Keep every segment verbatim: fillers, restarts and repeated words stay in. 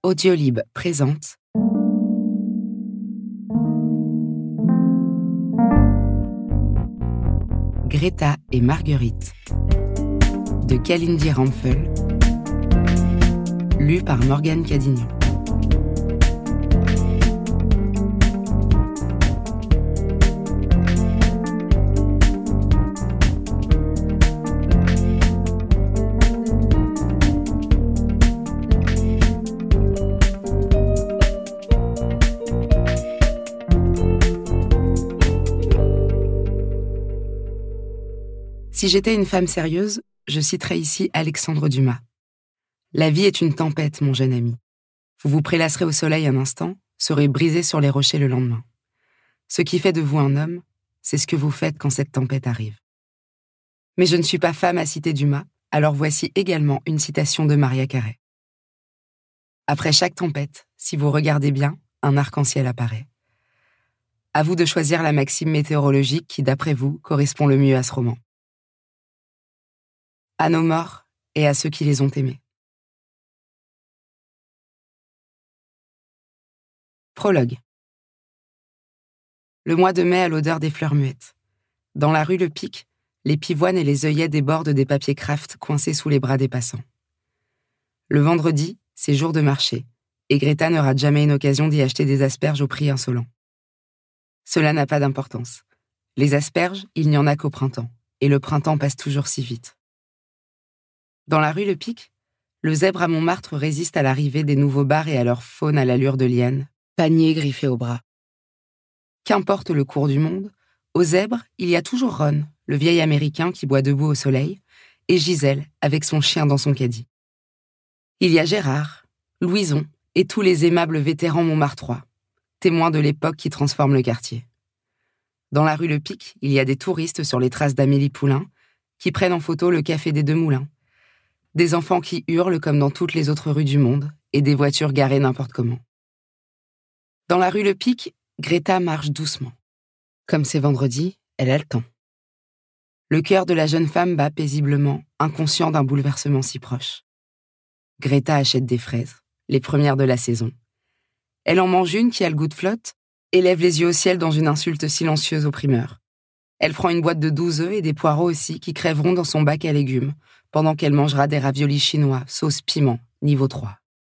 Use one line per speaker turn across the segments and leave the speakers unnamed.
Audiolib présente Greta et Marguerite de Kalindi Ramphel, lu par Morgane Cadignan. Si j'étais une femme sérieuse, je citerais ici Alexandre Dumas. La vie est une tempête, mon jeune ami. Vous vous prélasserez au soleil un instant, serez brisé sur les rochers le lendemain. Ce qui fait de vous un homme, c'est ce que vous faites quand cette tempête arrive. Mais je ne suis pas femme à citer Dumas, alors voici également une citation de Maria Carey. Après chaque tempête, si vous regardez bien, un arc-en-ciel apparaît. À vous de choisir la maxime météorologique qui, d'après vous, correspond le mieux à ce roman. À nos morts et à ceux qui les ont aimés. Prologue. Le mois de mai a l'odeur des fleurs muettes. Dans la rue Le Pic, les pivoines et les œillets débordent des papiers craft coincés sous les bras des passants. Le vendredi, c'est jour de marché, et Greta ne rate jamais une occasion d'y acheter des asperges au prix insolent. Cela n'a pas d'importance. Les asperges, il n'y en a qu'au printemps, et le printemps passe toujours si vite. Dans la rue Le Pic, le zèbre à Montmartre résiste à l'arrivée des nouveaux bars et à leur faune à l'allure de liane, panier griffé au bras. Qu'importe le cours du monde, au zèbre, il y a toujours Ron, le vieil Américain qui boit debout au soleil, et Gisèle, avec son chien dans son caddie. Il y a Gérard, Louison et tous les aimables vétérans montmartrois, témoins de l'époque qui transforme le quartier. Dans la rue Le Pic, il y a des touristes sur les traces d'Amélie Poulain qui prennent en photo le café des Deux Moulins, des enfants qui hurlent comme dans toutes les autres rues du monde, et des voitures garées n'importe comment. Dans la rue Le Pic, Greta marche doucement. Comme c'est vendredi, elle a le temps. Le cœur de la jeune femme bat paisiblement, inconscient d'un bouleversement si proche. Greta achète des fraises, les premières de la saison. Elle en mange une qui a le goût de flotte, et lève les yeux au ciel dans une insulte silencieuse au primeur. Elle prend une boîte de douze œufs et des poireaux aussi qui crèveront dans son bac à légumes, pendant qu'elle mangera des raviolis chinois, sauce piment, niveau trois.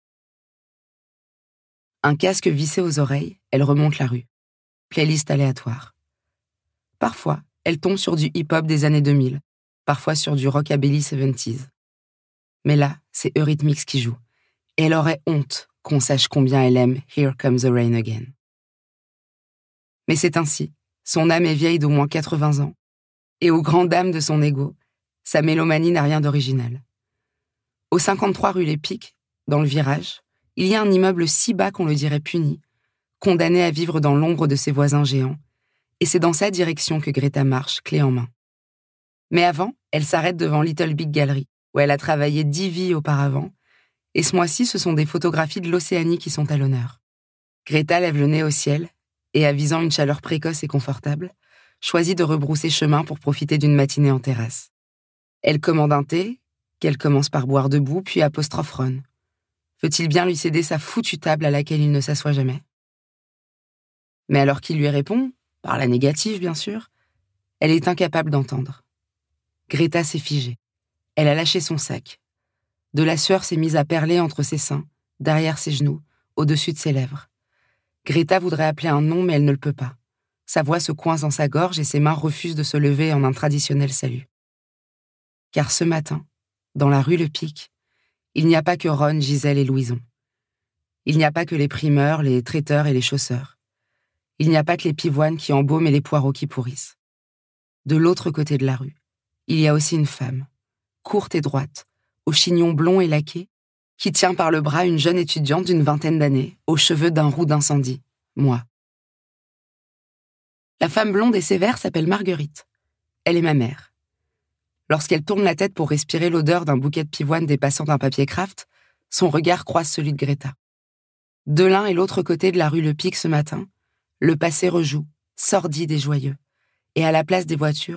Un casque vissé aux oreilles, elle remonte la rue. Playlist aléatoire. Parfois, elle tombe sur du hip-hop des années deux mille, parfois sur du rockabilly soixante-dix. Mais là, c'est Eurythmics qui joue, et elle aurait honte qu'on sache combien elle aime Here Comes the Rain Again. Mais c'est ainsi, son âme est vieille d'au moins quatre-vingts ans, et aux grandes dames de son ego, sa mélomanie n'a rien d'original. Au cinquante-trois rue Les Pics, dans le virage, il y a un immeuble si bas qu'on le dirait puni, condamné à vivre dans l'ombre de ses voisins géants, et c'est dans sa direction que Greta marche, clé en main. Mais avant, elle s'arrête devant Little Big Gallery, où elle a travaillé dix vies auparavant, et ce mois-ci, ce sont des photographies de l'Océanie qui sont à l'honneur. Greta lève le nez au ciel, et avisant une chaleur précoce et confortable, choisit de rebrousser chemin pour profiter d'une matinée en terrasse. Elle commande un thé, qu'elle commence par boire debout, puis apostrophe Ron. Veut-il bien lui céder sa foutue table à laquelle il ne s'assoit jamais? Mais alors qu'il lui répond, par la négative bien sûr, elle est incapable d'entendre. Greta s'est figée. Elle a lâché son sac. De la sueur s'est mise à perler entre ses seins, derrière ses genoux, au-dessus de ses lèvres. Greta voudrait appeler un nom, mais elle ne le peut pas. Sa voix se coince dans sa gorge et ses mains refusent de se lever en un traditionnel salut. Car ce matin, dans la rue Le Pic, il n'y a pas que Ron, Gisèle et Louison. Il n'y a pas que les primeurs, les traiteurs et les chausseurs. Il n'y a pas que les pivoines qui embaument et les poireaux qui pourrissent. De l'autre côté de la rue, il y a aussi une femme, courte et droite, aux chignons blonds et laqués, qui tient par le bras une jeune étudiante d'une vingtaine d'années, aux cheveux d'un roux d'incendie, moi. La femme blonde et sévère s'appelle Marguerite. Elle est ma mère. Lorsqu'elle tourne la tête pour respirer l'odeur d'un bouquet de pivoine dépassant un papier craft, son regard croise celui de Greta. De l'un et l'autre côté de la rue Le Pic ce matin, le passé rejoue, sordide et joyeux, et à la place des voitures,